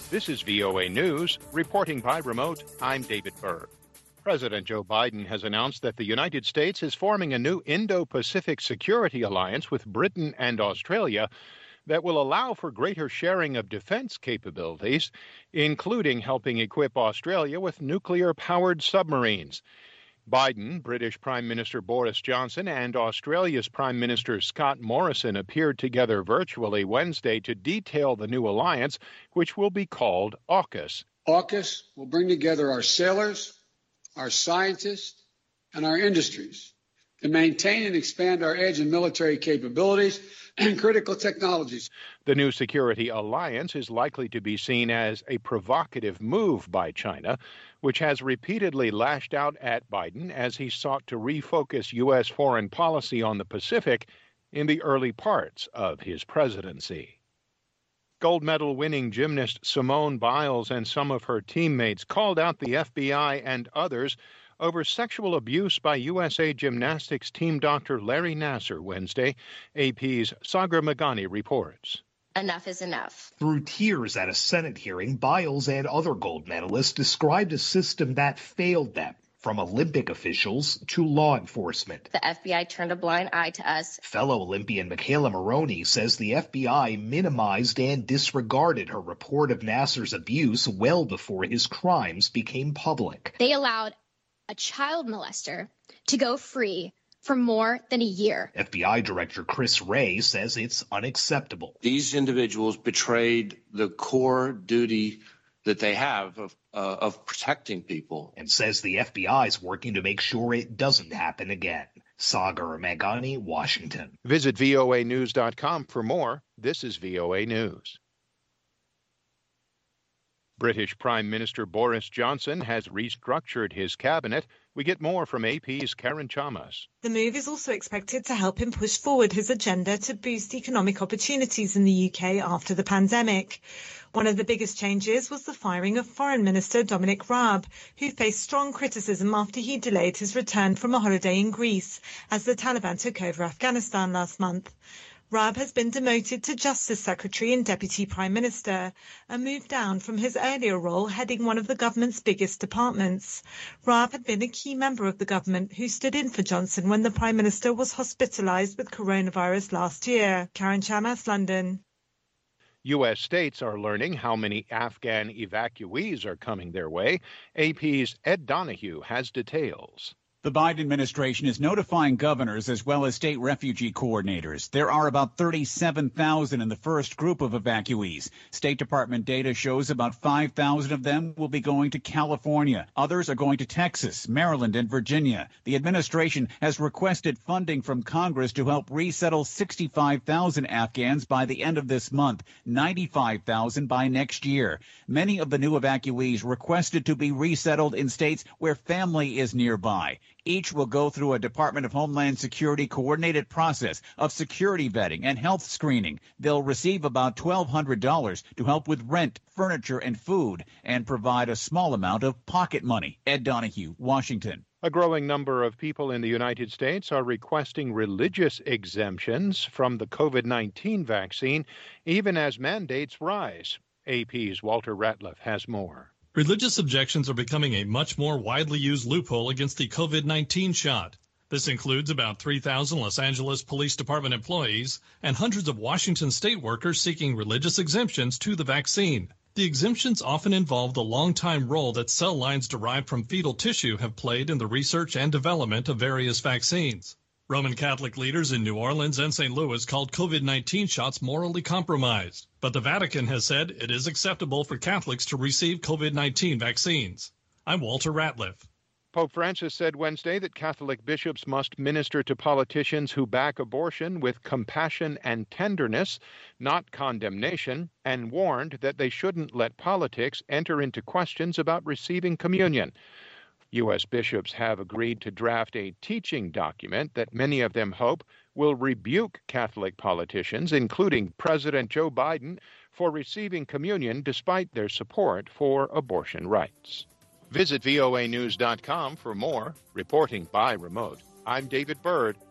This is VOA News, reporting by remote. I'm David Berg. President Joe Biden has announced that the United States is forming a new Indo-Pacific security alliance with Britain and Australia that will allow for greater sharing of defense capabilities, including helping equip Australia with nuclear-powered submarines. Biden, British Prime Minister Boris Johnson, and Australia's Prime Minister Scott Morrison appeared together virtually Wednesday to detail the new alliance, which will be called AUKUS. AUKUS will bring together our sailors, our scientists, and our industries to maintain and expand our edge in military capabilities and critical technologies. The new security alliance is likely to be seen as a provocative move by China, which has repeatedly lashed out at Biden as he sought to refocus U.S. foreign policy on the Pacific in the early parts of his presidency. Gold medal winning gymnast Simone Biles and some of her teammates called out the FBI and others over sexual abuse by USA Gymnastics team doctor Larry Nassar Wednesday. AP's Sagar Meghani reports. Enough is enough. Through tears at a Senate hearing, Biles and other gold medalists described a system that failed them, from Olympic officials to law enforcement. The FBI turned a blind eye to us. Fellow Olympian Michaela Maroney says the FBI minimized and disregarded her report of Nassar's abuse well before his crimes became public. They allowed a child molester to go free for more than a year. FBI Director Chris Wray says it's unacceptable. These individuals betrayed the core duty that they have of protecting people. And says the FBI is working to make sure it doesn't happen again. Sagar Meghani, Washington. Visit voanews.com for more. This is VOA News. British Prime Minister Boris Johnson has restructured his cabinet. We get more from AP's Karen Chamas. The move is also expected to help him push forward his agenda to boost economic opportunities in the UK after the pandemic. One of the biggest changes was the firing of Foreign Minister Dominic Raab, who faced strong criticism after he delayed his return from a holiday in Greece as the Taliban took over Afghanistan last month. Raab has been demoted to Justice Secretary and Deputy Prime Minister, a move down from his earlier role heading one of the government's biggest departments. Raab had been a key member of the government who stood in for Johnson when the Prime Minister was hospitalised with coronavirus last year. Karen Chamas, London. U.S. states are learning how many Afghan evacuees are coming their way. AP's Ed Donahue has details. The Biden administration is notifying governors as well as state refugee coordinators. There are about 37,000 in the first group of evacuees. State Department data shows about 5,000 of them will be going to California. Others are going to Texas, Maryland, and Virginia. The administration has requested funding from Congress to help resettle 65,000 Afghans by the end of this month, 95,000 by next year. Many of the new evacuees requested to be resettled in states where family is nearby. Each will go through a Department of Homeland Security coordinated process of security vetting and health screening. They'll receive about $1,200 to help with rent, furniture, and food, and provide a small amount of pocket money. Ed Donahue, Washington. A growing number of people in the United States are requesting religious exemptions from the COVID-19 vaccine, even as mandates rise. AP's Walter Ratliff has more. Religious objections are becoming a much more widely used loophole against the COVID-19 shot. This includes about 3,000 Los Angeles Police Department employees and hundreds of Washington state workers seeking religious exemptions to the vaccine. The exemptions often involve the long-time role that cell lines derived from fetal tissue have played in the research and development of various vaccines. Roman Catholic leaders in New Orleans and St. Louis called COVID-19 shots morally compromised, but the Vatican has said it is acceptable for Catholics to receive COVID-19 vaccines. I'm Walter Ratliff. Pope Francis said Wednesday that Catholic bishops must minister to politicians who back abortion with compassion and tenderness, not condemnation, and warned that they shouldn't let politics enter into questions about receiving communion. U.S. bishops have agreed to draft a teaching document that many of them hope will rebuke Catholic politicians, including President Joe Biden, for receiving communion despite their support for abortion rights. Visit voanews.com for more. Reporting by remote, I'm David Byrd.